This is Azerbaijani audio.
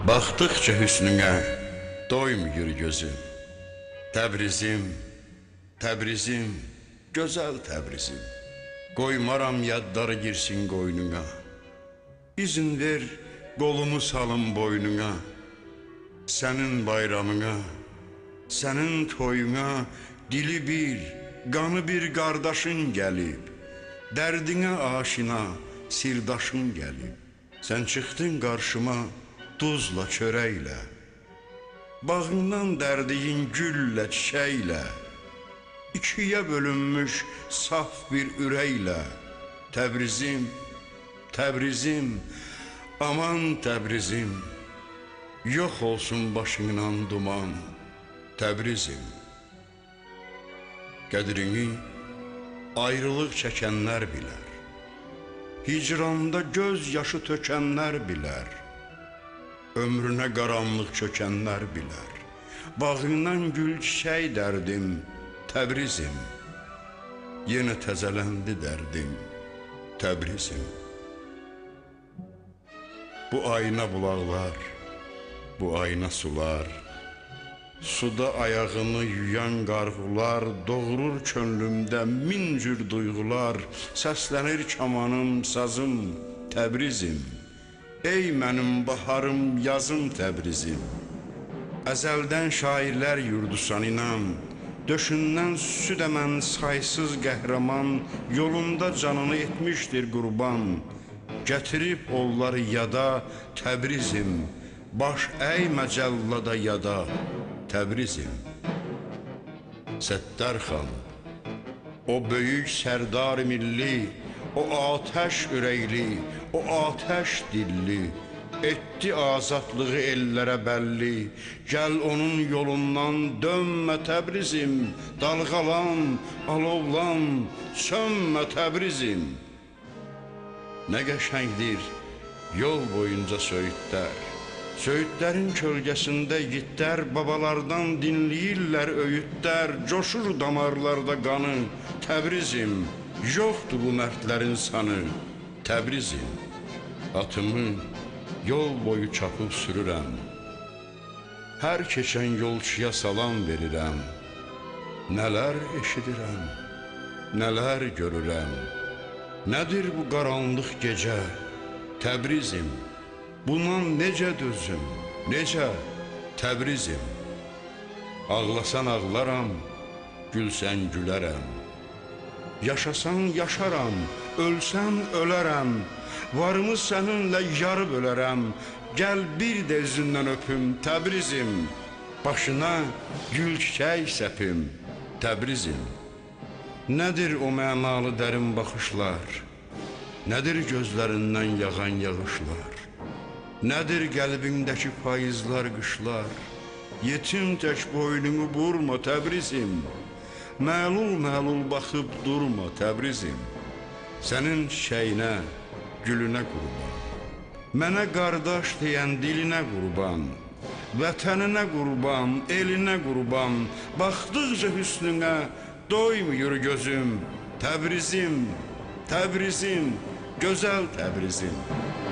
Baxdıqca hüsnünə doymuyur gözüm. Təbrizim, Təbrizim, gözəl Təbrizim. Qoymaram yadları girsin qoynuna. İzin ver, qolumu salım boynuna. Sənin bayramına, sənin toyuna dili bir, qanı bir qardaşın gəlib. Dərdinə aşina, sirdaşın gəlib. Sən çıxdın qarşıma duzla çörəklə. Bağından dərdiyin güllə çiçəklə. İkiyə bölünmüş saf bir ürəklə. Təbrizim, Təbrizim, aman Təbrizim. Yox olsun başından duman, Təbrizim. Qədrini ayrılıq çəkənlər bilər. Hicranda göz yaşı tökənlər bilər. Ömrünə qaranlıq çökənlər bilər. Bağından gül çiçək dərdim, Təbrizim. Yenə təzələndi dərdim, Təbrizim. Bu ayna bulaqlar, bu ayna sular, suda ayağını yuyan qarğular, doğurur könlümdə min cür duyğular, səslənir kamanım, sazım, Təbrizim. Ey mənim baharım, yazım Təbrizim. Əzəldən şairlər yurdusan inan, döşündən süd əmən saysız qəhrəman, yolunda canını etmişdir qurban. Gətirib onları yada, Təbrizim. Baş əymə cəllada yada, Təbrizim. Səttar xan, o böyük sərdar milli, o atəş ürəkli, o atəş dilli, etdi azadlığı ellərə bəlli. Gəl onun yolundan dönmə Təbrizim, dalğalan, alovlan, sönmə Təbrizim. Nə qəşəngdir yol boyunca söyüdlər, söyüdlərin kölgəsində igidlər babalardan dinləyirlər öyüdlər, coşur damarlarda qanı, Təbrizim. Yoxdur bu mərdlərin sanı, Təbrizim. Atımı yol boyu çapıb sürürəm, hər keçən yolçuya salam verirəm. Nələr eşidirəm, nələr görürəm. Nədir bu qaranlıq gecə, Təbrizim. Buna necə dözüm, necə, Təbrizim. Ağlasan ağlaram, gülsən gülərəm. Yaşasan yaşaram, ölsən ölərəm. Varımı səninlə yarı bölərəm. Gəl bir də üzündən öpüm, Təbrizim. Başına gül çiçək səpim, Təbrizim. Nədir o mənalı dərin baxışlar, nədir gözlərindən yağan yağışlar, nədir qəlbindəki payızlar, qışlar. Yetim tək boynumu burma, Təbrizim. Məlul-məlul baxıb durma, Təbrizim. Sənin çiçəyinə, gülünə qurban, mənə qardaş deyən dilinə qurban, vətəninə qurban, elinə qurban. Baxdıqca hüsnünə doymuyur gözüm, Təbrizim, Təbrizim, gözəl Təbrizim.